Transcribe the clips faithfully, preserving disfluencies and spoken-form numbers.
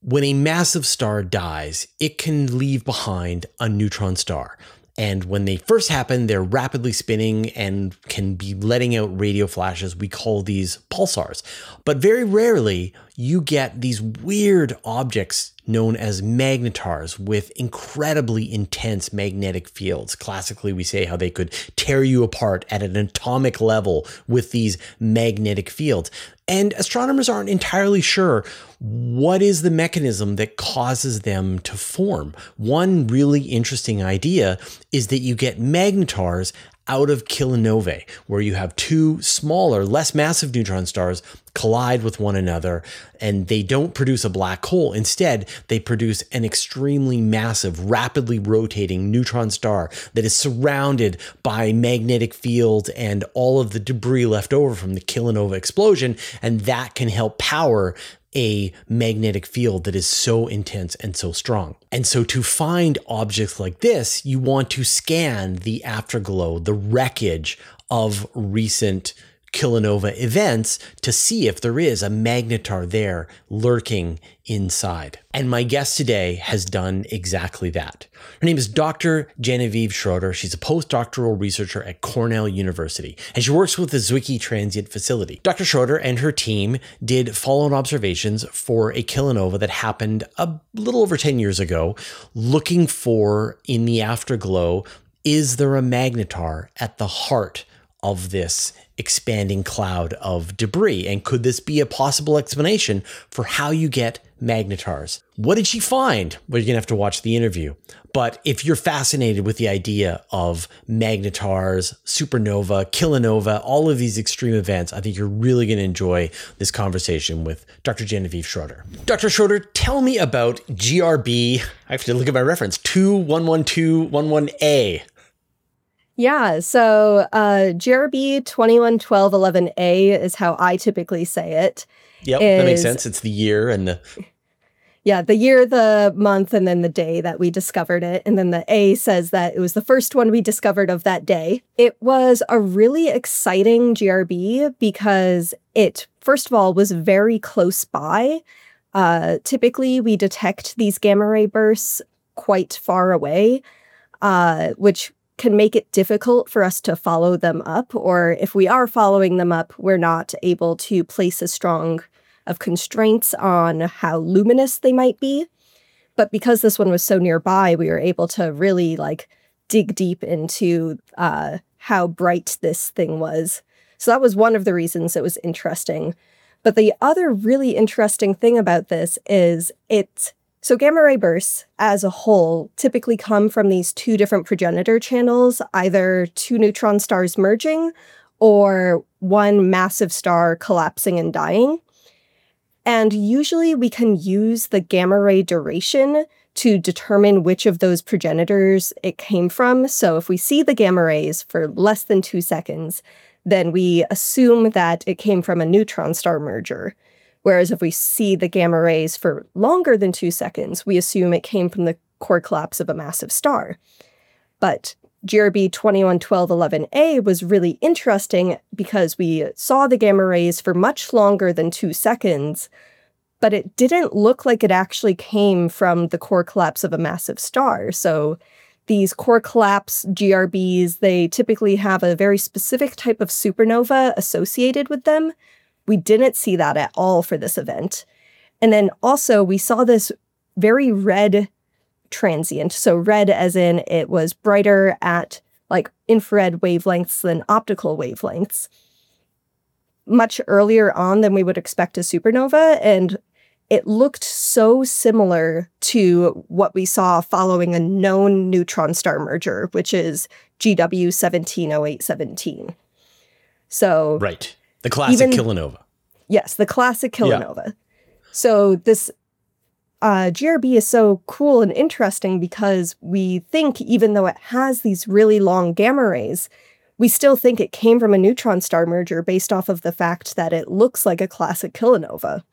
When a massive star dies, it can leave behind a neutron star. And when they first happen, they're rapidly spinning and can be letting out radio flashes. We call these pulsars. But very rarely, you get these weird objects known as magnetars with incredibly intense magnetic fields. Classically, we say how they could tear you apart at an atomic level with these magnetic fields. And astronomers aren't entirely sure what is the mechanism that causes them to form. One really interesting idea is that you get magnetars out of kilonovae, where you have two smaller, less massive neutron stars collide with one another, and they don't produce a black hole. Instead, they produce an extremely massive, rapidly rotating neutron star that is surrounded by magnetic fields and all of the debris left over from the kilonova explosion, and that can help power a magnetic field that is so intense and so strong. And so to find objects like this, you want to scan the afterglow, the wreckage of recent kilonova events to see if there is a magnetar there lurking inside. And my guest today has done exactly that. Her name is Doctor Genevieve Schroeder. She's a postdoctoral researcher at Cornell University, and she works with the Zwicky Transient Facility. Doctor Schroeder and her team did follow-on observations for a kilonova that happened a little over ten years ago, looking for, in the afterglow, is there a magnetar at the heart of this expanding cloud of debris? And could this be a possible explanation for how you get magnetars? What did she find? Well, you're going to have to watch the interview. But if you're fascinated with the idea of magnetars, supernova, kilonova, all of these extreme events, I think you're really going to enjoy this conversation with Doctor Genevieve Schroeder. Doctor Schroeder, tell me about G R B, I have to look at my reference, two one one two one one A. Yeah, so uh, G R B twenty-one twelve eleven A is how I typically say it. Yep, is, that makes sense. It's the year and the... Yeah, the year, the month, and then the day that we discovered it. And then the A says that it was the first one we discovered of that day. It was a really exciting G R B because it, first of all, was very close by. Uh, typically, we detect these gamma ray bursts quite far away, uh, which can make it difficult for us to follow them up, or if we are following them up, we're not able to place a strong of constraints on how luminous they might be. But because this one was so nearby, we were able to really like dig deep into uh, how bright this thing was. So that was one of the reasons it was interesting. But the other really interesting thing about this is it's So gamma ray bursts as a whole typically come from these two different progenitor channels, either two neutron stars merging or one massive star collapsing and dying. And usually we can use the gamma ray duration to determine which of those progenitors it came from. So if we see the gamma rays for less than two seconds, then we assume that it came from a neutron star merger. Whereas if we see the gamma rays for longer than two seconds, we assume it came from the core collapse of a massive star. But G R B twenty-one twelve eleven A was really interesting because we saw the gamma rays for much longer than two seconds, but it didn't look like it actually came from the core collapse of a massive star. So these core collapse G R Bs, they typically have a very specific type of supernova associated with them. We didn't see that at all for this event. And then also we saw this very red transient. So red as in it was brighter at like infrared wavelengths than optical wavelengths. Much earlier on than we would expect a supernova. And it looked so similar to what we saw following a known neutron star merger, which is G W seventeen oh eight seventeen. So right. The classic even, kilonova. Yes, the classic kilonova. Yeah. So this uh, G R B is so cool and interesting because we think, even though it has these really long gamma rays, we still think it came from a neutron star merger based off of the fact that it looks like a classic kilonova.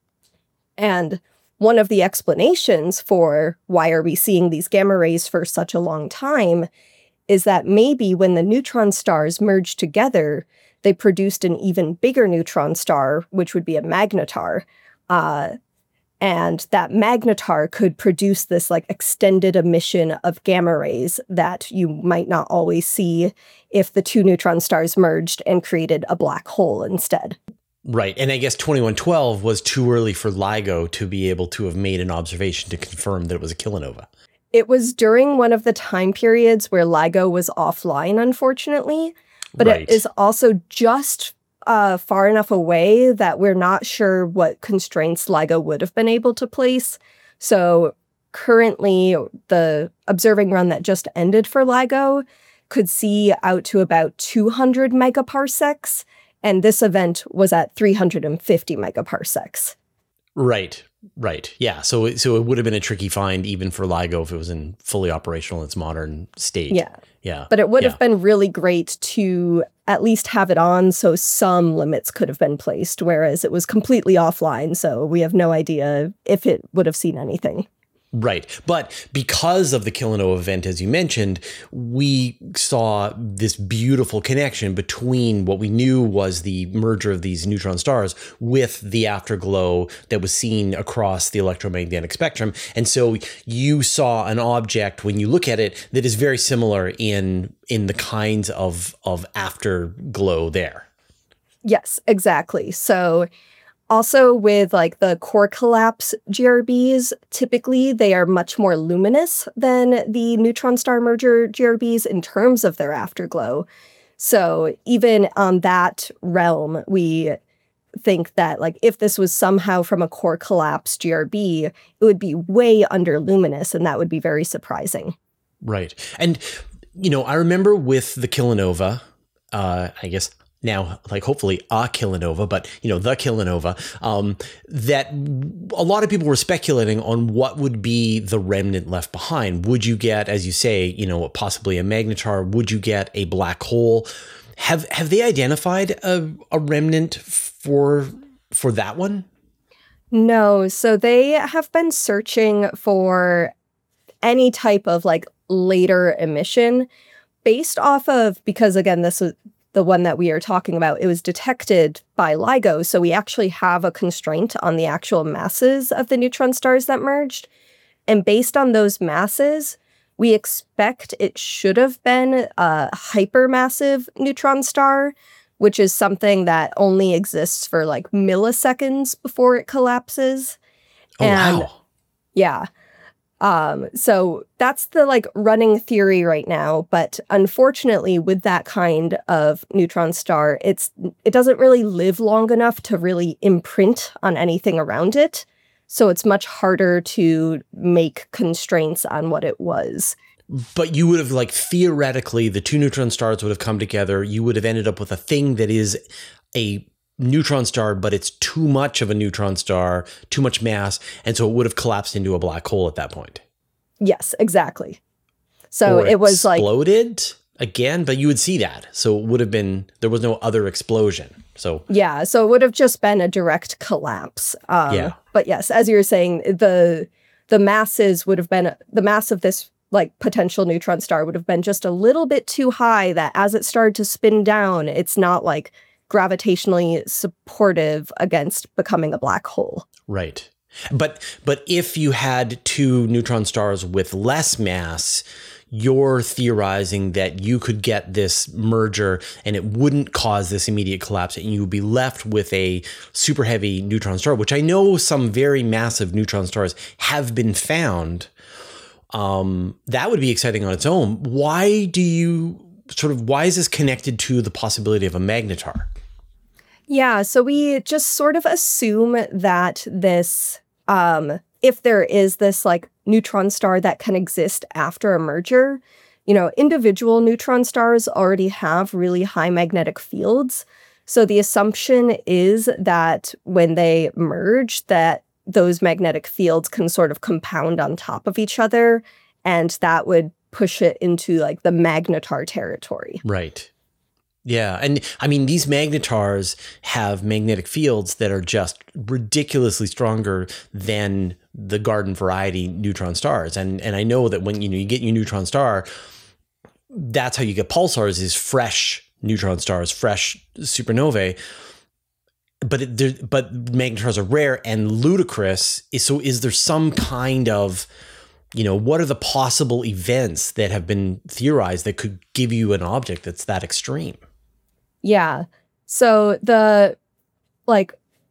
And one of the explanations for why are we seeing these gamma rays for such a long time is that maybe when the neutron stars merged together, they produced an even bigger neutron star, which would be a magnetar. Uh, And that magnetar could produce this like extended emission of gamma rays that you might not always see if the two neutron stars merged and created a black hole instead. Right. And I guess twenty-one twelve was too early for LIGO to be able to have made an observation to confirm that it was a kilonova. It was during one of the time periods where LIGO was offline, unfortunately, but right. it is also just uh, far enough away that we're not sure what constraints LIGO would have been able to place. So currently, the observing run that just ended for LIGO could see out to about two hundred megaparsecs, and this event was at three hundred fifty megaparsecs. Right, right. Yeah, so, so it would have been a tricky find even for LIGO if it was in fully operational in its modern state. Yeah. Yeah. But it would yeah. have been really great to at least have it on so some limits could have been placed, whereas it was completely offline, so we have no idea if it would have seen anything. Right. But because of the kilonova event, as you mentioned, we saw this beautiful connection between what we knew was the merger of these neutron stars with the afterglow that was seen across the electromagnetic spectrum. And so you saw an object, when you look at it, that is very similar in in the kinds of, of afterglow there. Yes, exactly. So also with like the core collapse G R Bs, typically they are much more luminous than the neutron star merger G R Bs in terms of their afterglow. So even on that realm, we think that like if this was somehow from a core collapse G R B, it would be way under luminous, and that would be very surprising. Right. And, you know, I remember with the kilonova, uh, I guess now, like hopefully a kilonova, but, you know, the kilonova, um, that a lot of people were speculating on what would be the remnant left behind. Would you get, as you say, you know, possibly a magnetar? Would you get a black hole? Have have they identified a, a remnant for for that one? No. So they have been searching for any type of like later emission based off of, because again, this was the one that we are talking about, it was detected by LIGO, so we actually have a constraint on the actual masses of the neutron stars that merged. And based on those masses, we expect it should have been a hypermassive neutron star, which is something that only exists for like milliseconds before it collapses. Oh, and, wow. Yeah. Um, so that's the like running theory right now, but unfortunately with that kind of neutron star, it's it doesn't really live long enough to really imprint on anything around it. So it's much harder to make constraints on what it was. But you would have, like, theoretically, the two neutron stars would have come together. You would have ended up with a thing that is a neutron star, but it's too much of a neutron star, too much mass, and so it would have collapsed into a black hole at that point. Yes, exactly. So or it was like exploded again, but you would see that. So it would have been, there was no other explosion. So yeah, so it would have just been a direct collapse. Um, yeah. But yes, as you were saying, the the masses would have been the mass of this like potential neutron star would have been just a little bit too high that as it started to spin down, it's not like gravitationally supportive against becoming a black hole. Right. But but if you had two neutron stars with less mass, you're theorizing that you could get this merger and it wouldn't cause this immediate collapse, and you would be left with a super heavy neutron star, which I know some very massive neutron stars have been found. Um, that would be exciting on its own. Why do you sort of, why is this connected to the possibility of a magnetar? Yeah, so we just sort of assume that this, um, if there is this like neutron star that can exist after a merger, you know, individual neutron stars already have really high magnetic fields. So the assumption is that when they merge, that those magnetic fields can sort of compound on top of each other, and that would push it into like the magnetar territory. Right. Yeah. And I mean, these magnetars have magnetic fields that are just ridiculously stronger than the garden variety neutron stars. And and I know that when you know you get your neutron star, that's how you get pulsars, is fresh neutron stars, fresh supernovae. but it, there, but magnetars are rare and ludicrous. So is there some kind of, you know, what are the possible events that have been theorized that could give you an object that's that extreme? Yeah. So the, like,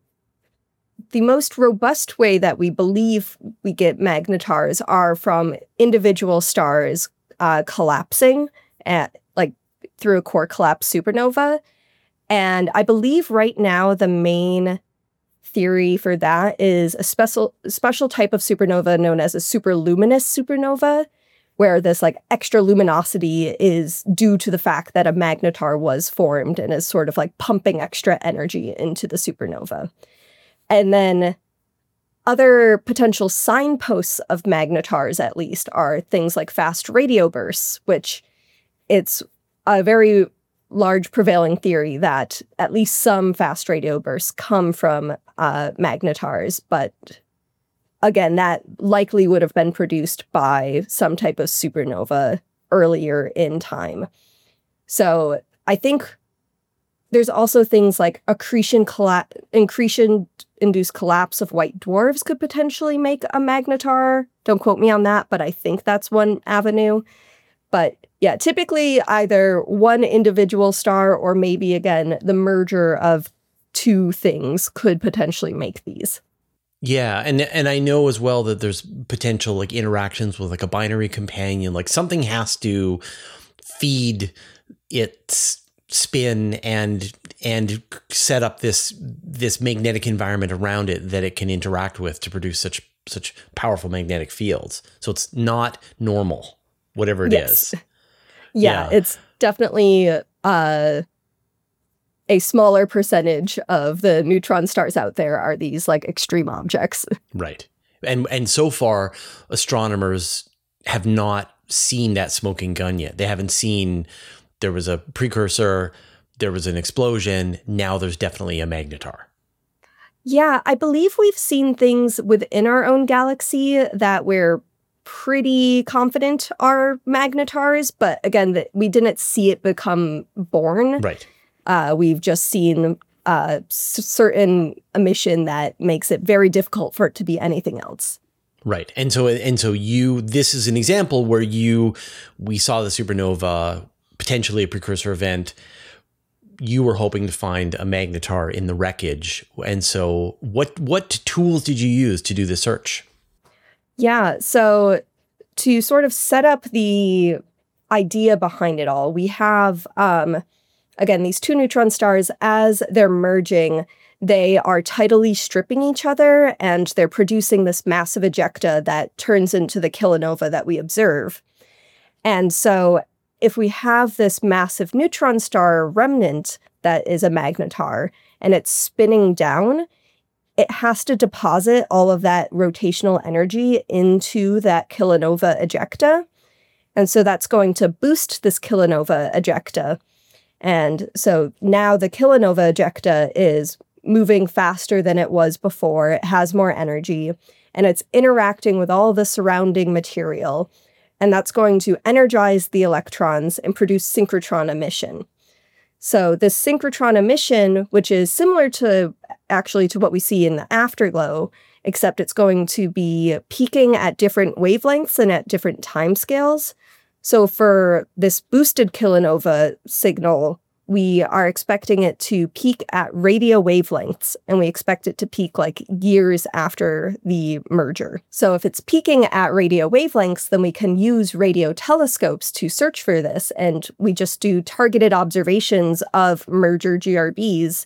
the most robust way that we believe we get magnetars are from individual stars uh, collapsing at, like, through a core collapse supernova. And I believe right now the main theory for that is a special special type of supernova known as a superluminous supernova, where this like extra luminosity is due to the fact that a magnetar was formed and is sort of like pumping extra energy into the supernova. And then other potential signposts of magnetars, at least, are things like fast radio bursts, which it's a very large prevailing theory that at least some fast radio bursts come from uh, magnetars. But again, that likely would have been produced by some type of supernova earlier in time. So I think there's also things like accretion, colla- accretion-induced collapse of white dwarfs could potentially make a magnetar. Don't quote me on that, but I think that's one avenue. But yeah, typically either one individual star or maybe, again, the merger of two things could potentially make these. Yeah, and and I know as well that there's potential like interactions with like a binary companion, like something has to feed its spin and and set up this this magnetic environment around it that it can interact with to produce such such powerful magnetic fields. So it's not normal, whatever it yes. is. Yeah, yeah, it's definitely uh, a smaller percentage of the neutron stars out there are these like extreme objects. Right. And and so far, astronomers have not seen that smoking gun yet. They haven't seen there was a precursor, there was an explosion, now there's definitely a magnetar. Yeah, I believe we've seen things within our own galaxy that we're pretty confident are magnetars, but again, that we didn't see it become born. Right. Uh, we've just seen a certain emission that makes it very difficult for it to be anything else. Right. And so, and so you, this is an example where you, we saw the supernova, potentially a precursor event. You were hoping to find a magnetar in the wreckage. And so what, what tools did you use to do the search? Yeah, so to sort of set up the idea behind it all, we have, um, again, these two neutron stars, as they're merging, they are tidally stripping each other, and they're producing this massive ejecta that turns into the kilonova that we observe. And so if we have this massive neutron star remnant that is a magnetar, and it's spinning down, it has to deposit all of that rotational energy into that kilonova ejecta. And so that's going to boost this kilonova ejecta. And so now the kilonova ejecta is moving faster than it was before. It has more energy, and it's interacting with all the surrounding material. And that's going to energize the electrons and produce synchrotron emission. So this synchrotron emission, which is similar to actually to what we see in the afterglow, except it's going to be peaking at different wavelengths and at different timescales. So for this boosted kilonova signal, we are expecting it to peak at radio wavelengths, and we expect it to peak like years after the merger. So if it's peaking at radio wavelengths, then we can use radio telescopes to search for this, and we just do targeted observations of merger G R Bs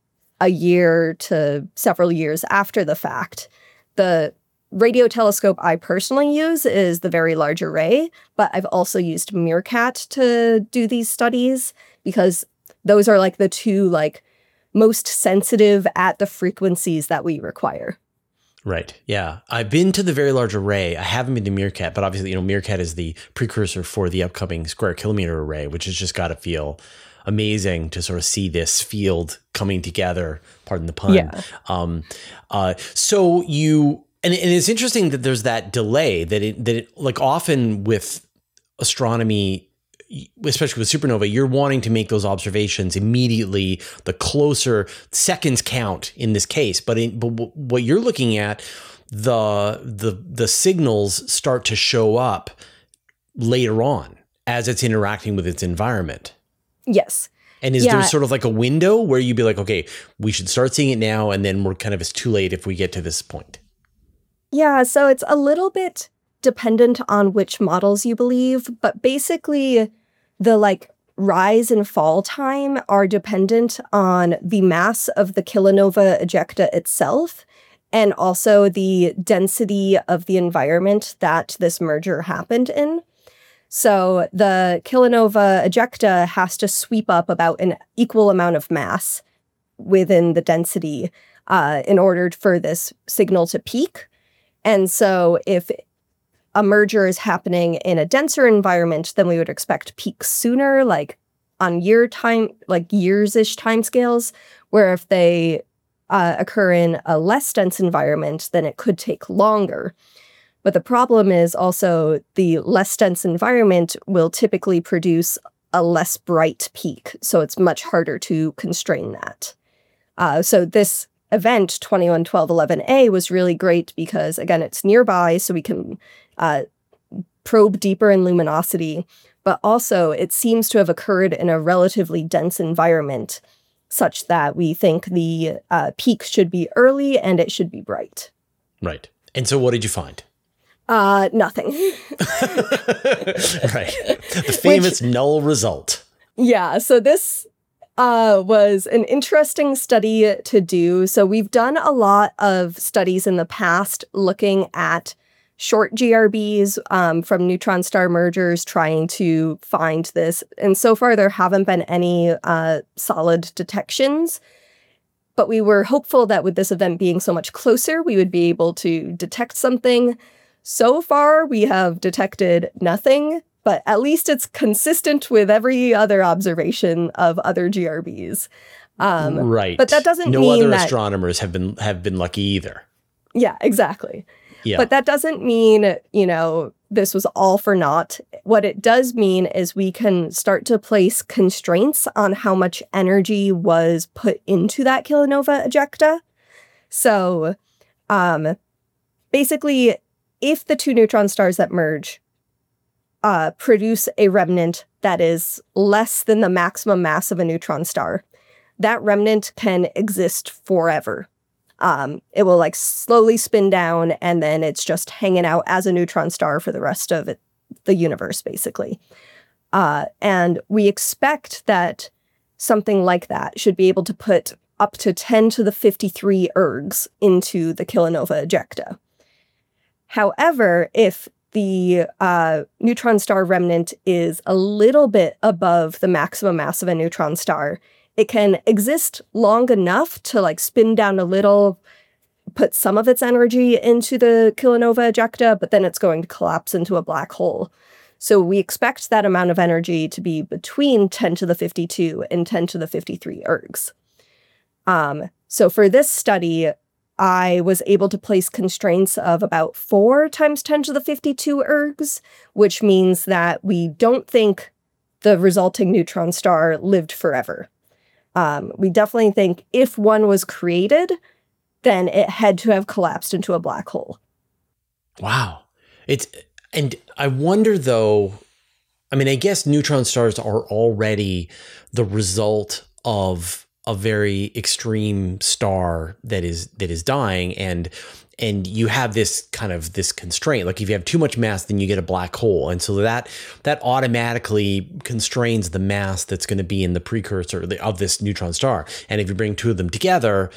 a year to several years after the fact. The radio telescope I personally use is the Very Large Array, but I've also used Meerkat to do these studies because those are like the two like most sensitive at the frequencies that we require. Right. Yeah. I've been to the Very Large Array. I haven't been to Meerkat, but obviously, you know, Meerkat is the precursor for the upcoming Square Kilometer Array, which has just got to feel amazing to sort of see this field coming together, pardon the pun. Yeah. Um, uh, so you, and, and it's interesting that there's that delay that it, that it, like often with astronomy, especially with supernova, you're wanting to make those observations immediately, the closer seconds count in this case. But, in, but what you're looking at, the the the signals start to show up later on as it's interacting with its environment. Yes. And is yeah. there sort of like a window where you'd be like, okay, we should start seeing it now, and then we're kind of, it's too late if we get to this point? Yeah, so it's a little bit dependent on which models you believe, but basically the like rise and fall time are dependent on the mass of the kilonova ejecta itself, and also the density of the environment that this merger happened in. So the kilonova ejecta has to sweep up about an equal amount of mass within the density uh, in order for this signal to peak. And so if a merger is happening in a denser environment, then we would expect peaks sooner, like on year time, like years-ish timescales, where if they uh, occur in a less dense environment, then it could take longer. But the problem is also the less dense environment will typically produce a less bright peak, so it's much harder to constrain that. Uh, so this event, twenty-one twelve eleven A, was really great because, again, it's nearby, so we can uh, probe deeper in luminosity, but also it seems to have occurred in a relatively dense environment, such that we think the uh, peak should be early and it should be bright. Right. And so what did you find? Uh, nothing. Right. The famous Which, null result. Yeah. So this uh, was an interesting study to do. So we've done a lot of studies in the past looking at short G R Bs um, from neutron star mergers trying to find this. And so far, there haven't been any uh, solid detections. But we were hopeful that with this event being so much closer, we would be able to detect something. So far, we have detected nothing, but at least it's consistent with every other observation of other G R Bs. Um, right. But that doesn't no mean other that, astronomers have been have been lucky either. Yeah, exactly. Yeah. But that doesn't mean, you know, this was all for naught. What it does mean is we can start to place constraints on how much energy was put into that kilonova ejecta. So um, basically, if the two neutron stars that merge uh, produce a remnant that is less than the maximum mass of a neutron star, that remnant can exist forever. Um, it will like slowly spin down, and then it's just hanging out as a neutron star for the rest of it, the universe, basically. Uh, and we expect that something like that should be able to put up to ten to the fifty-three ergs into the kilonova ejecta. However, if the uh, neutron star remnant is a little bit above the maximum mass of a neutron star, it can exist long enough to like spin down a little, put some of its energy into the kilonova ejecta, but then it's going to collapse into a black hole. So we expect that amount of energy to be between ten to the fifty-two and ten to the fifty-three ergs. Um, so for this study, I was able to place constraints of about four times ten to the fifty-two ergs, which means that we don't think the resulting neutron star lived forever. Um, we definitely think if one was created, then it had to have collapsed into a black hole. Wow. It's, and I wonder though, I mean, I guess neutron stars are already the result of a very extreme star that is that is dying, and and you have this kind of this constraint. Like if you have too much mass, then you get a black hole, and so that that automatically constrains the mass that's going to be in the precursor of this neutron star. And if you bring two of them together,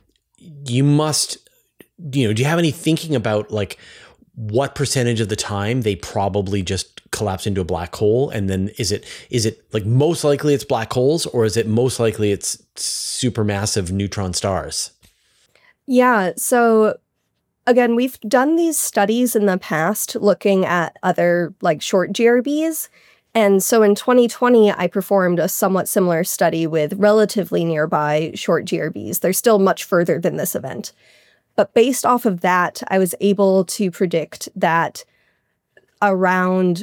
you must, you know, do you have any thinking about like what percentage of the time they probably just collapse into a black hole? And then is it is it like most likely it's black holes, or is it most likely it's supermassive neutron stars? Yeah, so again, we've done these studies in the past looking at other like short G R Bs. And so in twenty twenty, I performed a somewhat similar study with relatively nearby short G R Bs. They're still much further than this event. But based off of that, I was able to predict that around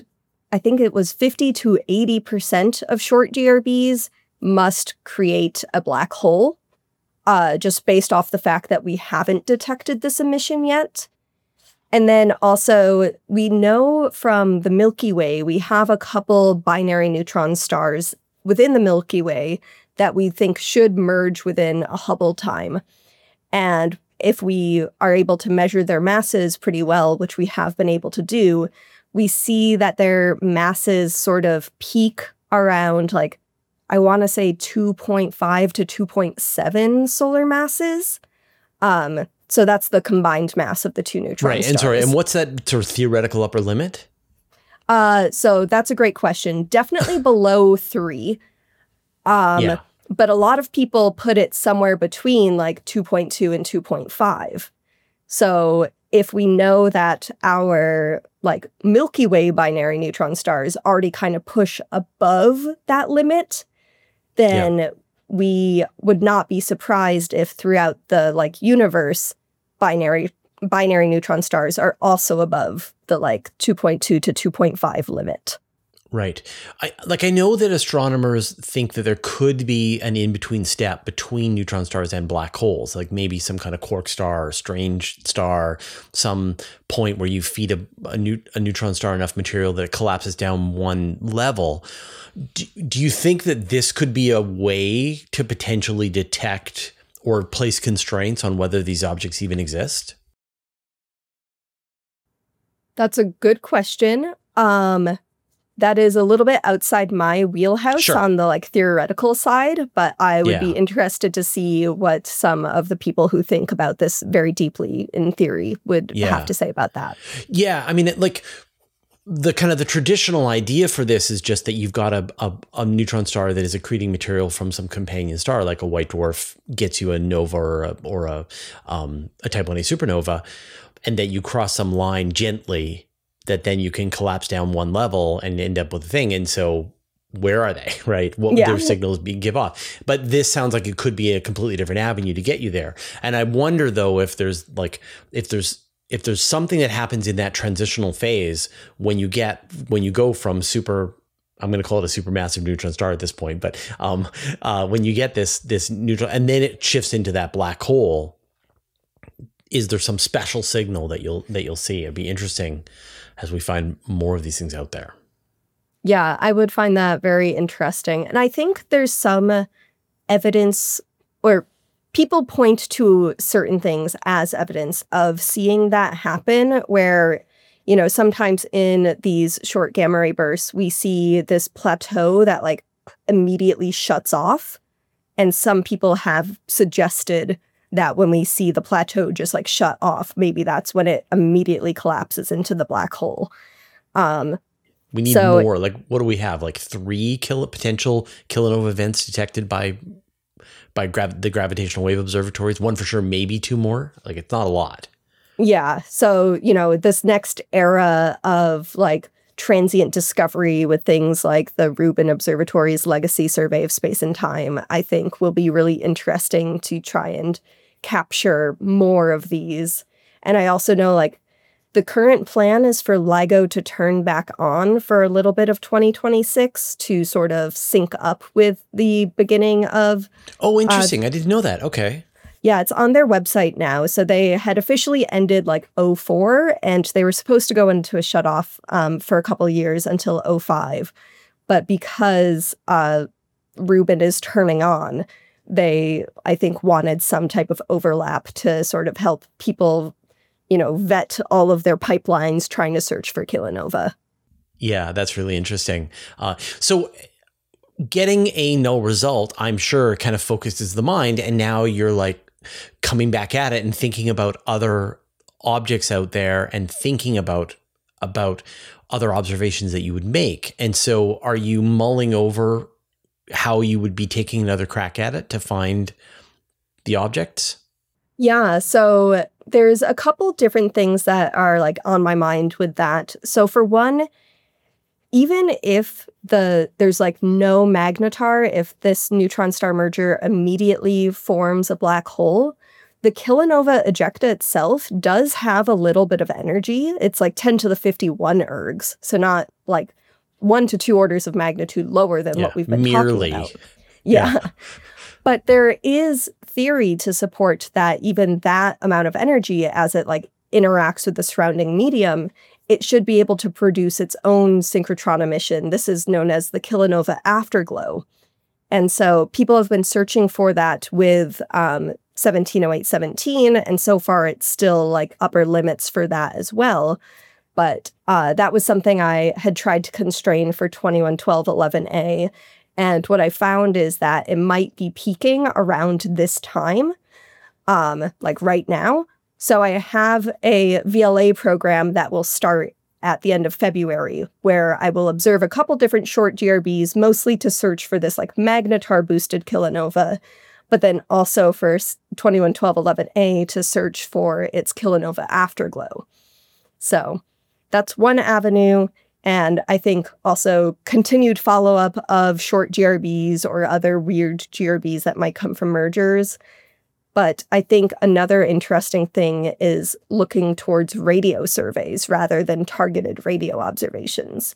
I think it was fifty to eighty percent of short G R Bs must create a black hole, uh, just based off the fact that we haven't detected this emission yet. And then also, we know from the Milky Way, we have a couple binary neutron stars within the Milky Way that we think should merge within a Hubble time. And if we are able to measure their masses pretty well, which we have been able to do, we see that their masses sort of peak around, like, I want to say two point five to two point seven solar masses. Um, so that's the combined mass of the two neutron right. stars. And sorry, and what's that sort of theoretical upper limit? Uh, so that's a great question. Definitely below three. Um, yeah. But a lot of people put it somewhere between like two point two and two point five. So if we know that our like Milky Way binary neutron stars already kind of push above that limit, then yeah. we would not be surprised if throughout the like universe, binary binary neutron stars are also above the like two point two to two point five limit. Right. I, like I know that astronomers think that there could be an in-between step between neutron stars and black holes, like maybe some kind of quark star or strange star, some point where you feed a, a, new, a neutron star enough material that it collapses down one level. Do, do you think that this could be a way to potentially detect or place constraints on whether these objects even exist? That's a good question. Um... That is a little bit outside my wheelhouse sure. on the like theoretical side, but I would yeah. be interested to see what some of the people who think about this very deeply in theory would yeah. have to say about that. Yeah, I mean, it, like the kind of the traditional idea for this is just that you've got a, a, a neutron star that is accreting material from some companion star, like a white dwarf gets you a nova or a, or a, um, a type one A supernova, and that you cross some line gently that then you can collapse down one level and end up with a thing. And so where are they, right? What would yeah. their signals be give off? But this sounds like it could be a completely different avenue to get you there. And I wonder though, if there's like, if there's, if there's something that happens in that transitional phase when you get, when you go from super, I'm going to call it a supermassive neutron star at this point, but um, uh, when you get this, this neutron, and then it shifts into that black hole, is there some special signal that you'll, that you'll see? It'd be interesting as we find more of these things out there. Yeah, I would find that very interesting. And I think there's some evidence, or people point to certain things as evidence of seeing that happen, where, you know, sometimes in these short gamma ray bursts, we see this plateau that like immediately shuts off. And some people have suggested that when we see the plateau just like shut off, maybe that's when it immediately collapses into the black hole. Um, we need so, more. Like, what do we have? Like three kilo, potential kilonova events detected by by grav- the gravitational wave observatories. One for sure, maybe two more. Like, it's not a lot. Yeah. So, you know, this next era of like transient discovery with things like the Rubin Observatory's Legacy Survey of Space and Time, I think will be really interesting to try and capture more of these. And I also know like the current plan is for LIGO to turn back on for a little bit of twenty twenty-six to sort of sync up with the beginning of... Oh, interesting. Uh, I didn't know that. Okay. Yeah, it's on their website now. So they had officially ended like oh four, and they were supposed to go into a shutoff um, for a couple of years until oh five. But because uh, Rubin is turning on, they, I think, wanted some type of overlap to sort of help people, you know, vet all of their pipelines trying to search for kilonova. Yeah, that's really interesting. Uh, so getting a null result, I'm sure, kind of focuses the mind. And now you're like coming back at it and thinking about other objects out there and thinking about about other observations that you would make. And so are you mulling over how you would be taking another crack at it to find the objects? Yeah, so there's a couple different things that are like on my mind with that. So for one, even if the there's like no magnetar, if this neutron star merger immediately forms a black hole, the kilonova ejecta itself does have a little bit of energy. It's like ten to the fifty-one ergs, so not like one to two orders of magnitude lower than yeah, what we've been merely. talking about. Yeah. yeah. But there is theory to support that even that amount of energy, as it like interacts with the surrounding medium, it should be able to produce its own synchrotron emission. This is known as the kilonova afterglow. And so people have been searching for that with um, seventeen oh eight seventeen, and so far it's still like upper limits for that as well. But uh, that was something I had tried to constrain for twenty-one twelve eleven A. And what I found is that it might be peaking around this time, um, like right now. So I have a V L A program that will start at the end of February, where I will observe a couple different short G R Bs, mostly to search for this like magnetar-boosted kilonova, but then also for twenty-one twelve eleven A to search for its kilonova afterglow. So that's one avenue. And I think also continued follow-up of short G R Bs or other weird G R Bs that might come from mergers. But I think another interesting thing is looking towards radio surveys rather than targeted radio observations.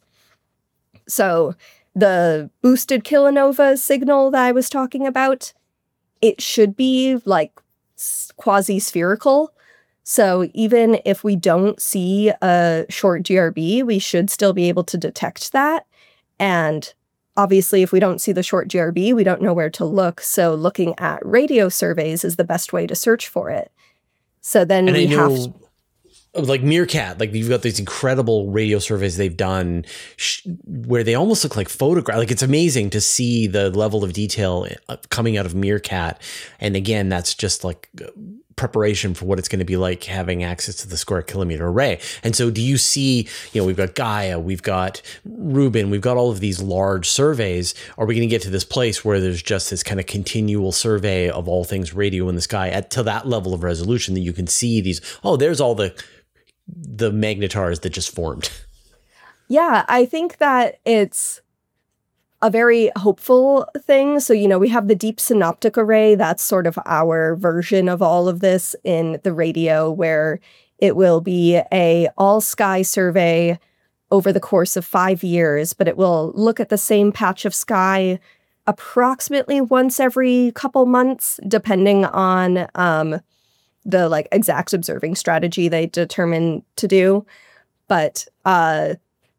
So the boosted kilonova signal that I was talking about, it should be like quasi-spherical. So even if we don't see a short G R B, we should still be able to detect that. And obviously, if we don't see the short G R B, we don't know where to look. So looking at radio surveys is the best way to search for it. So then and we I know, have to, like Meerkat, like you've got these incredible radio surveys they've done sh- where they almost look like photographs. Like it's amazing to see the level of detail coming out of Meerkat. And again, that's just like preparation for what it's going to be like having access to the square kilometer array. And so do you see, you know, we've got Gaia, we've got Rubin, we've got all of these large surveys. Are we going to get to this place where there's just this kind of continual survey of all things radio in the sky at to that level of resolution that you can see these, oh, there's all the the magnetars that just formed? Yeah, I think that it's a very hopeful thing. So, you know, we have the Deep Synoptic Array. That's sort of our version of all of this in the radio, where it will be a all-sky survey over the course of five years, but it will look at the same patch of sky approximately once every couple months, depending on um, the like exact observing strategy they determine to do. But uh,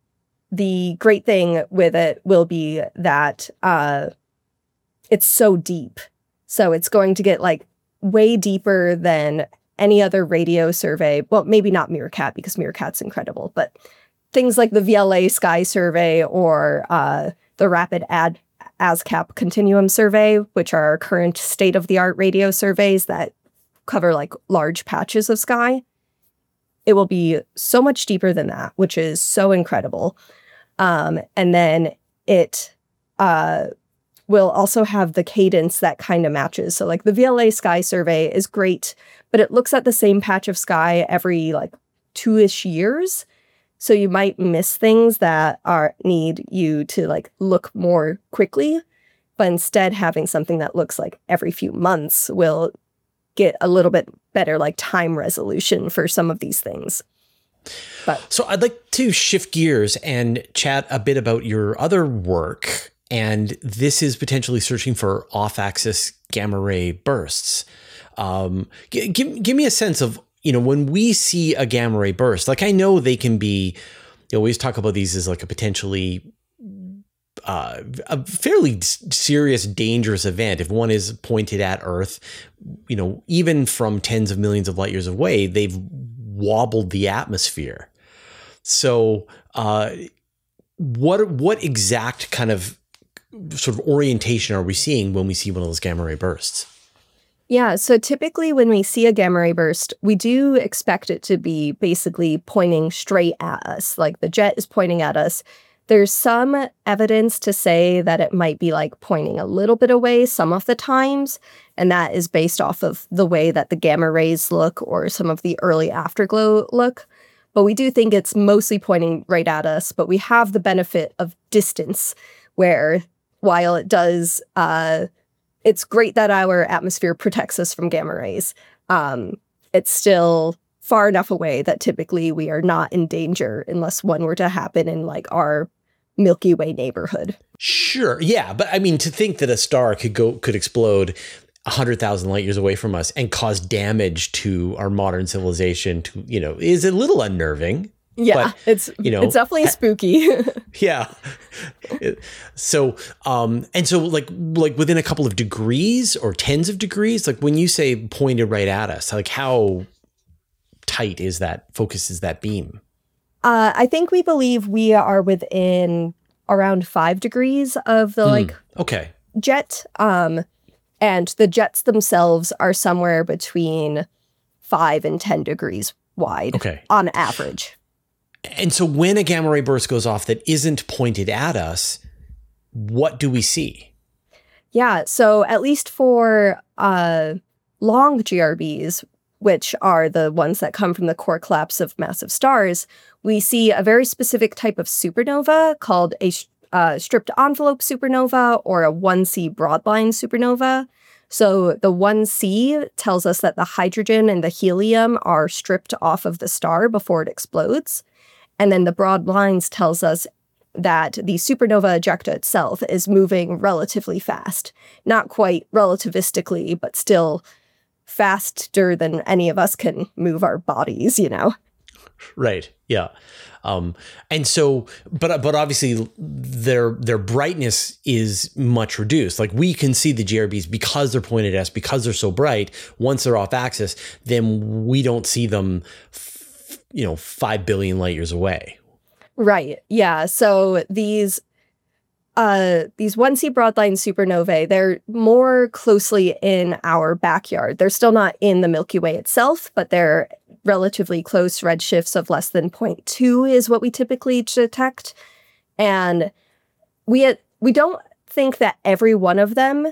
the great thing with it will be that uh, it's so deep. So it's going to get like way deeper than any other radio survey. Well, maybe not Meerkat, because Meerkat's incredible, but things like the V L A Sky Survey or uh, the Rapid Ad ASCAP Continuum Survey, which are our current state-of-the-art radio surveys that cover like large patches of sky. It will be so much deeper than that, which is so incredible. Um, and then it uh, will also have the cadence that kind of matches. So like the V L A Sky Survey is great, but it looks at the same patch of sky every like two-ish years. So you might miss things that are need you to like look more quickly, but instead having something that looks like every few months will get a little bit better like time resolution for some of these things. But so I'd like to shift gears and chat a bit about your other work. And this is potentially searching for off-axis gamma ray bursts. Um, g- give, give me a sense of, you know, when we see a gamma ray burst, like I know they can be, you always talk about these as like a potentially uh, a fairly serious, dangerous event. If one is pointed at Earth, you know, even from tens of millions of light years away, they've wobbled the atmosphere. So uh, what what exact kind of sort of orientation are we seeing when we see one of those gamma ray bursts? Yeah, so typically when we see a gamma ray burst, we do expect it to be basically pointing straight at us, like the jet is pointing at us. There's some evidence to say that it might be like pointing a little bit away some of the times, and that is based off of the way that the gamma rays look or some of the early afterglow look. But we do think it's mostly pointing right at us, but we have the benefit of distance, where while it does, uh, it's great that our atmosphere protects us from gamma rays, um, it's still far enough away that typically we are not in danger unless one were to happen in like our Milky Way neighborhood. Sure. Yeah. But I mean, to think that a star could go, could explode one hundred thousand light years away from us and cause damage to our modern civilization, to, you know, is a little unnerving. Yeah, but, it's, you know, it's definitely spooky. Yeah. So, um, and so like, like within a couple of degrees or tens of degrees, like when you say pointed right at us, like how tight is that focus, is that beam? Uh, I think we believe we are within around five degrees of the Hmm. like Okay. jet. Um, and the jets themselves are somewhere between five and ten degrees wide Okay. on average. And so when a gamma ray burst goes off that isn't pointed at us, what do we see? Yeah, so at least for uh, long G R Bs, which are the ones that come from the core collapse of massive stars, we see a very specific type of supernova called a uh, stripped envelope supernova or a one C broadline supernova. So the one C tells us that the hydrogen and the helium are stripped off of the star before it explodes. And then the broad lines tells us that the supernova ejecta itself is moving relatively fast. Not quite relativistically, but still faster than any of us can move our bodies, you know? Right. Yeah. Um, and so, but but obviously their their brightness is much reduced. Like we can see the G R Bs because they're pointed at us, because they're so bright. Once they're off axis, then we don't see them, f- you know, five billion light years away. Right. Yeah. So these uh these one C broadline supernovae, they're more closely in our backyard. They're still not in the Milky Way itself, but they're relatively close. Redshifts of less than zero point two is what we typically detect. And we we don't think that every one of them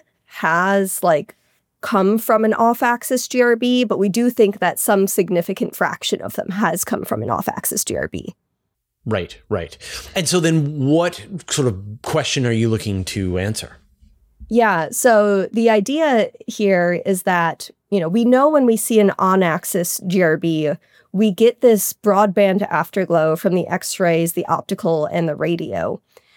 has like come from an off-axis G R B, but we do think that some significant fraction of them has come from an off-axis G R B. Right, right. And so then what sort of question are you looking to answer? Yeah, so the idea here is that, you know, we know when we see an on-axis G R B, we get this broadband afterglow from the X-rays, the optical, and the radio.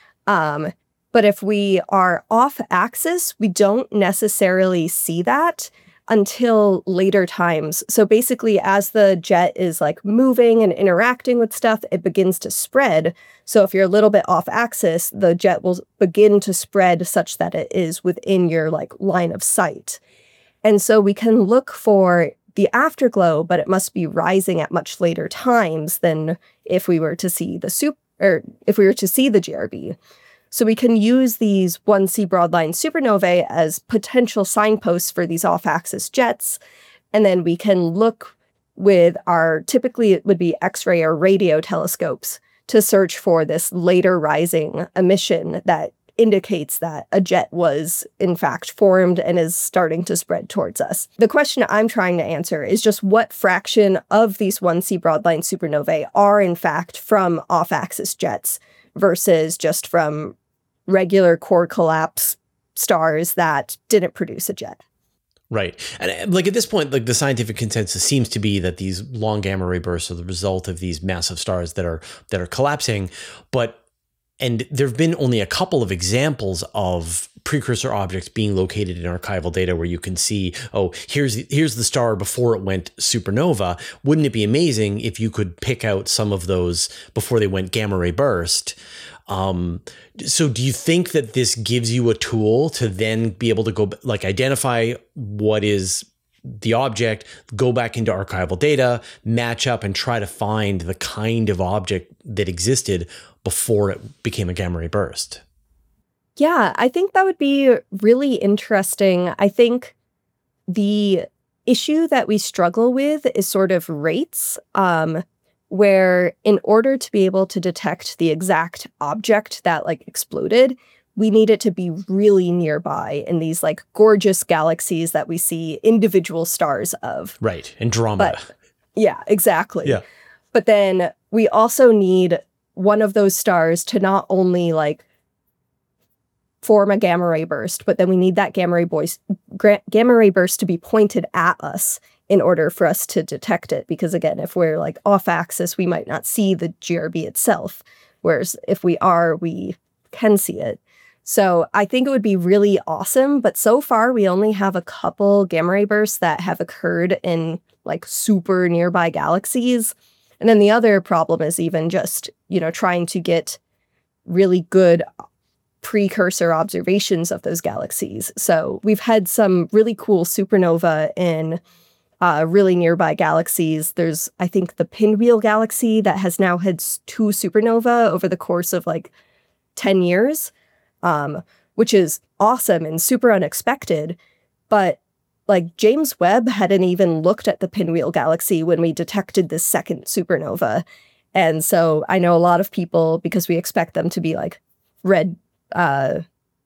Um, but if we are off-axis, we don't necessarily see that until later times. So basically, as the jet is like moving and interacting with stuff, it begins to spread. So if you're a little bit off axis, the jet will begin to spread such that it is within your like line of sight. And so we can look for the afterglow, but it must be rising at much later times than if we were to see the soup or if we were to see the G R B. So we can use these one C broadline supernovae as potential signposts for these off-axis jets. And then we can look with our, typically it would be X-ray or radio telescopes, to search for this later rising emission that indicates that a jet was in fact formed and is starting to spread towards us. The question I'm trying to answer is just what fraction of these one C broadline supernovae are in fact from off-axis jets versus just from regular core collapse stars that didn't produce a jet. Right. And like at this point, like the scientific consensus seems to be that these long gamma ray bursts are the result of these massive stars that are that are collapsing. But and there have been only a couple of examples of precursor objects being located in archival data where you can see, oh, here's the, here's the star before it went supernova. Wouldn't it be amazing if you could pick out some of those before they went gamma ray burst? Um, so do you think that this gives you a tool to then be able to go like identify what is the object, go back into archival data, match up and try to find the kind of object that existed before it became a gamma ray burst? Yeah, I think that would be really interesting. I think the issue that we struggle with is sort of rates. Um, where in order to be able to detect the exact object that like exploded, we need it to be really nearby in these like gorgeous galaxies that we see individual stars of. Right. Andromeda. But, yeah, exactly. Yeah. But then we also need one of those stars to not only like form a gamma ray burst, but then we need that gamma ray, boys, gra- gamma ray burst to be pointed at us in order for us to detect it. Because again, if we're like off axis, we might not see the G R B itself. whereas if we are, we can see it. So I think it would be really awesome, but so far we only have a couple gamma ray bursts that have occurred in like super nearby galaxies. And then the other problem is even just, you know, trying to get really good precursor observations of those galaxies. So we've had some really cool supernova in uh, really nearby galaxies. There's, I think, the Pinwheel Galaxy that has now had two supernova over the course of like ten years. Um, which is awesome and super unexpected. But like James Webb hadn't even looked at the Pinwheel Galaxy when we detected this second supernova. And so I know a lot of people, because we expect them to be like red, uh,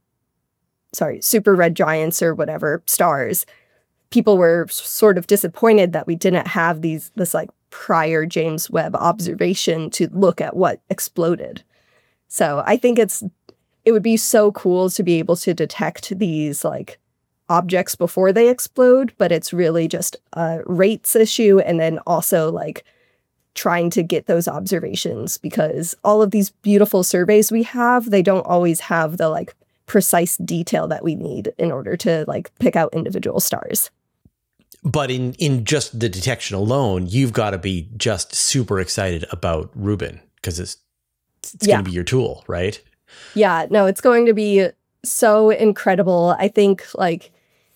sorry, super red giants or whatever stars, people were sort of disappointed that we didn't have these, this like prior James Webb observation to look at what exploded. So I think it's It would be so cool to be able to detect these like objects before they explode, but it's really just a rates issue, and then also like trying to get those observations, because all of these beautiful surveys we have, they don't always have the like precise detail that we need in order to like pick out individual stars. But in in just the detection alone, you've got to be just super excited about Rubin, because it's it's yeah. going to be your tool, right? Yeah, no, it's going to be so incredible. I think like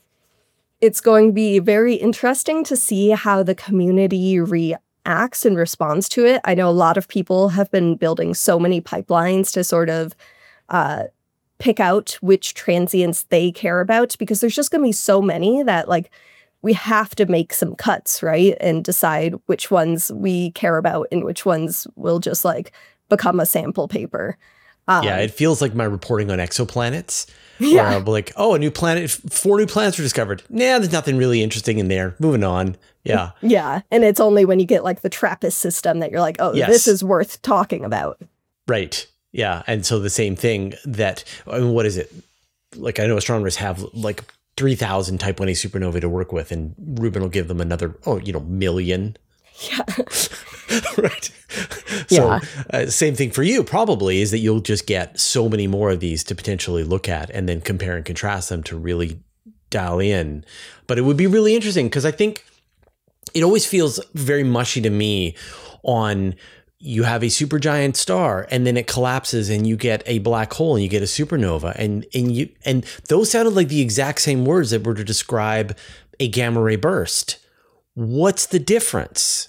it's going to be very interesting to see how the community reacts and responds to it. I know a lot of people have been building so many pipelines to sort of uh, pick out which transients they care about, because there's just going to be so many that like we have to make some cuts, right? And decide which ones we care about and which ones will just like become a sample paper. Um, yeah, it feels like my reporting on exoplanets. Yeah. Where I'll be like, oh, a new planet, four new planets were discovered. Nah, there's nothing really interesting in there. Moving on. Yeah. Yeah. And it's only when you get like the TRAPPIST system that you're like, oh, yes. This is worth talking about. Right. Yeah. And so the same thing that, I mean, what is it? Like, I know astronomers have like three thousand type one A supernovae to work with, and Rubin will give them another, oh, you know, million. Yeah. Right. So yeah. uh, same thing for you probably, is that you'll just get so many more of these to potentially look at and then compare and contrast them to really dial in. But it would be really interesting, because I think it always feels very mushy to me on you have a supergiant star and then it collapses and you get a black hole and you get a supernova, and and you and those sounded like the exact same words that were to describe a gamma ray burst. What's the difference?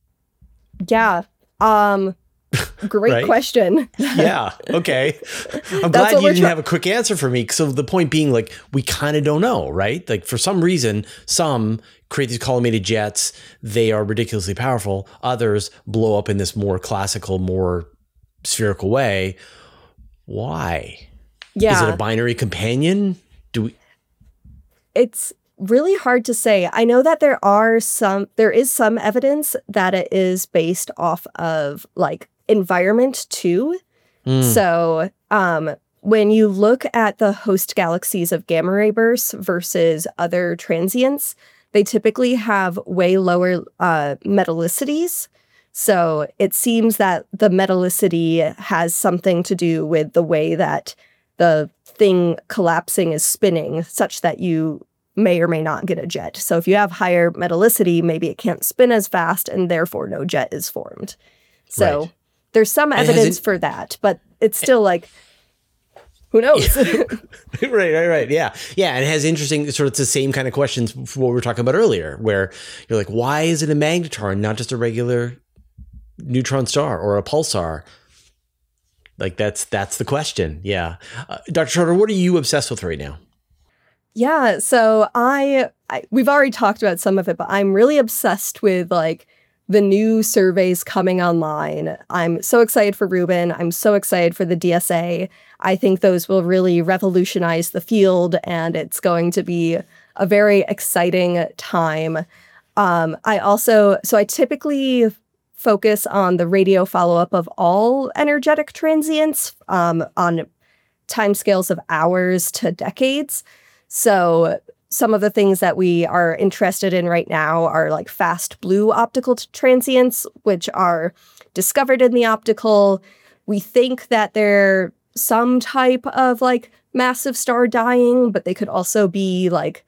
Yeah. Um, great right? question. Yeah. Okay. I'm glad you didn't have a quick answer for me. So the point being, like, we kind of don't know, right? Like, for some reason, some create these collimated jets. They are ridiculously powerful. Others blow up in this more classical, more spherical way. Why? Yeah. Is it a binary companion? Do we? It's really hard to say. I know that there are some, there is some evidence that it is based off of like environment too. Mm. So um, when you look at the host galaxies of gamma ray bursts versus other transients, they typically have way lower uh, metallicities. So it seems that the metallicity has something to do with the way that the thing collapsing is spinning, such that you may or may not get a jet. So if you have higher metallicity, maybe it can't spin as fast and therefore no jet is formed. So right. There's some evidence it, for that, but it's still like, who knows? Yeah. right, right, right. Yeah. Yeah. And it has interesting sort of the same kind of questions for what we were talking about earlier, where you're like, why is it a magnetron, not just a regular neutron star or a pulsar? Like that's, that's the question. Yeah. Uh, Doctor Schroeder, what are you obsessed with right now? Yeah, so I, I we've already talked about some of it, but I'm really obsessed with like the new surveys coming online. I'm so excited for Rubin. I'm so excited for the D S A. I think those will really revolutionize the field, and it's going to be a very exciting time. Um, I also, so I typically focus on the radio follow-up of all energetic transients um, on timescales of hours to decades. So some of the things that we are interested in right now are like fast blue optical transients, which are discovered in the optical. we think that they're some type of like massive star dying, but they could also be like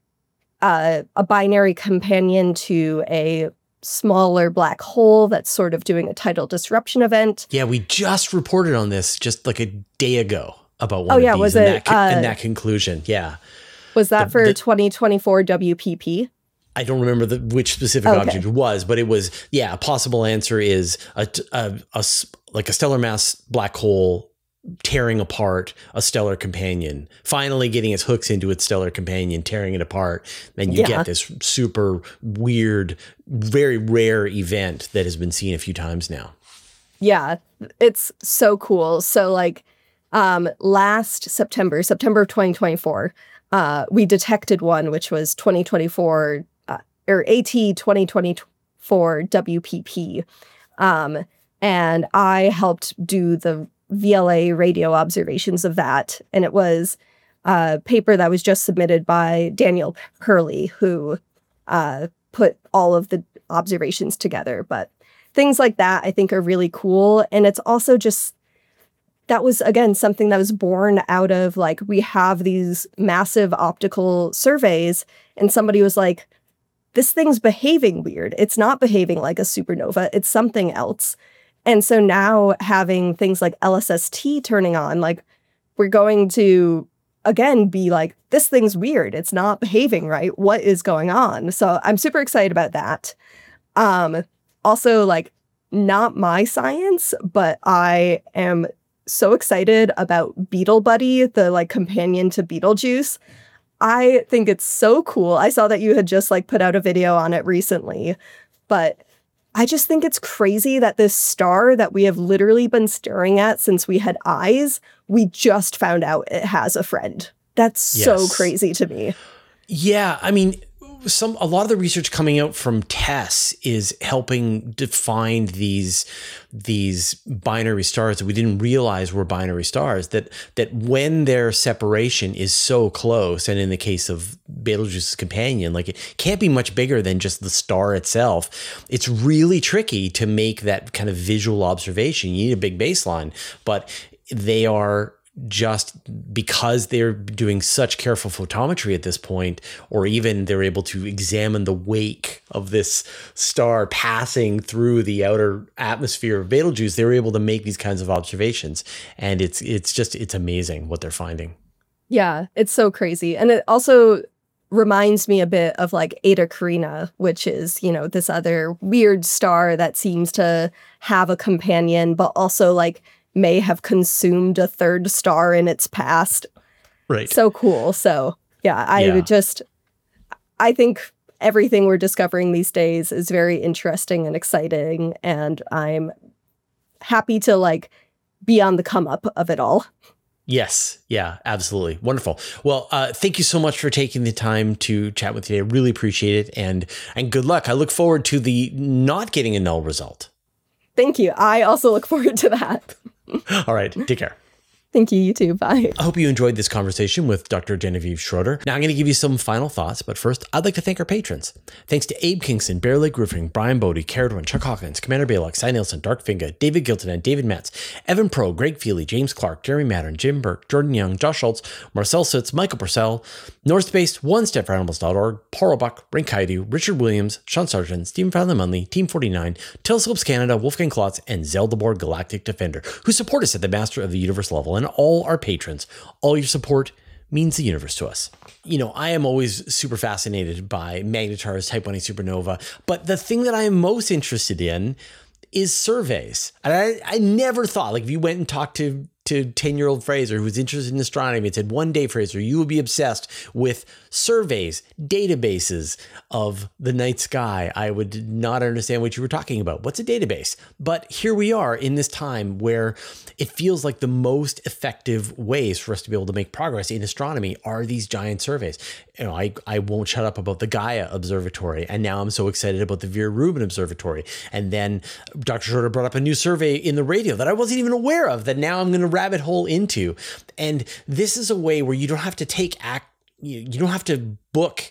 uh, a binary companion to a smaller black hole that's sort of doing a tidal disruption event. Yeah, we just reported on this just like a day ago about one oh, of yeah, these was and, it, that, uh, and that conclusion. Yeah. Was that The- for the- twenty twenty-four W P P? I don't remember the, which specific Okay. object it was, but it was, yeah, a possible answer is a, a, a s- like a stellar mass black hole tearing apart a stellar companion, finally getting its hooks into its stellar companion, tearing it apart. Then you Yeah. get this super weird, very rare event that has been seen a few times now. Yeah, it's so cool. So like um, last September, September of twenty twenty-four, uh, we detected one, which was twenty twenty-four uh, or AT twenty twenty-four W P P. Um, and I helped do the V L A radio observations of that. And it was a paper that was just submitted by Daniel Hurley, who uh, put all of the observations together. But things like that, I think, are really cool. And it's also just, that was, again, something that was born out of, like, we have these massive optical surveys, and somebody was like, this thing's behaving weird. It's not behaving like a supernova. It's something else. And so now having things like L S S T turning on, like, we're going to, again, be like, this thing's weird. It's not behaving right. What is going on? So I'm super excited about that. Um, also, like, not my science, but I am so excited about Beetle Buddy, the like companion to Beetlejuice. I think it's so cool. I saw that you had just like put out a video on it recently, but I just think it's crazy that this star that we have literally been staring at since we had eyes, we just found out it has a friend. That's so Yes. crazy to me. Yeah, I mean, some a lot of the research coming out from TESS is helping define these these binary stars that we didn't realize were binary stars. That that when their separation is so close, and in the case of Betelgeuse's companion, like it can't be much bigger than just the star itself. It's really tricky to make that kind of visual observation. You need a big baseline, but they are, just because they're doing such careful photometry at this point, or even they're able to examine the wake of this star passing through the outer atmosphere of Betelgeuse, they're able to make these kinds of observations. And it's it's just, it's amazing what they're finding. Yeah, it's so crazy. And it also reminds me a bit of like Eta Carina, which is, you know, this other weird star that seems to have a companion, but also like may have consumed a third star in its past. Right. So cool. So yeah, I Yeah. would just, I think everything we're discovering these days is very interesting and exciting. And I'm happy to like be on the come up of it all. Yes. Yeah, absolutely. Wonderful. Well, uh, thank you so much for taking the time to chat with me today. I really appreciate it. And, and good luck. I look forward to the not getting a null result. Thank you. I also look forward to that. All right. Take care. Thank you, you too. Bye. I hope you enjoyed this conversation with Doctor Genevieve Schroeder. Now I'm going to give you some final thoughts, but first, I'd like to thank our patrons. Thanks to Abe Kingston, Bear Lake Roofing, Brian Bodie, Caradwin, Chuck Hawkins, Commander Baylock, Cy Nielsen, Dark Finga, David Gilton, and David Metz, Evan Pro, Greg Feely, James Clark, Jeremy Mattern, Jim Burke, Jordan Young, Josh Schultz, Marcel Sitz, Michael Purcell, North Space, One Step for Animals dot org, Paul Roebuck, Brent Kaidu, Richard Williams, Sean Sargent, Stephen Fowler-Munley, Team forty-nine, Telescopes Canada, Wolfgang Klotz, and Zeldabor Galactic Defender, who support us at the Master of the Universe level, and all our patrons. All your support means the universe to us. You know, I am always super fascinated by magnetars, type one A supernova, but the thing that I am most interested in is surveys. And I, I never thought, like if you went and talked to to ten-year-old Fraser who was interested in astronomy and said, one day, Fraser, you will be obsessed with surveys, databases of the night sky, I would not understand what you were talking about. What's a database? But here we are in this time where it feels like the most effective ways for us to be able to make progress in astronomy are these giant surveys. You know, I, I won't shut up about the Gaia Observatory, and now I'm so excited about the Vera Rubin Observatory. And then Doctor Schroeder brought up a new survey in the radio that I wasn't even aware of that now I'm going to rabbit hole into. And this is a way where you don't have to take act, you, you don't have to book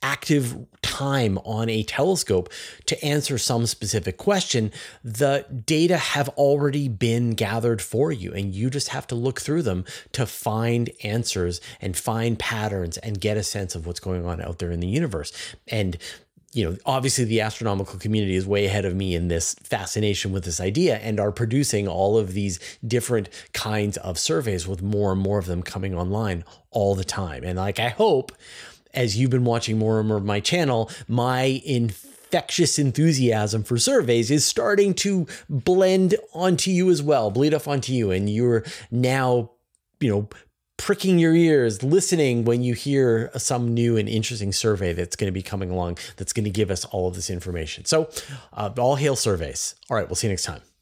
active time on a telescope to answer some specific question, the data have already been gathered for you, and you just have to look through them to find answers and find patterns and get a sense of what's going on out there in the universe. And you know, obviously the astronomical community is way ahead of me in this fascination with this idea and are producing all of these different kinds of surveys with more and more of them coming online all the time. And like, I hope as you've been watching more and more of my channel, my infectious enthusiasm for surveys is starting to blend onto you as well, bleed off onto you. And you're now, you know, pricking your ears, listening when you hear some new and interesting survey that's going to be coming along that's going to give us all of this information. So uh, all hail surveys. All right, we'll see you next time.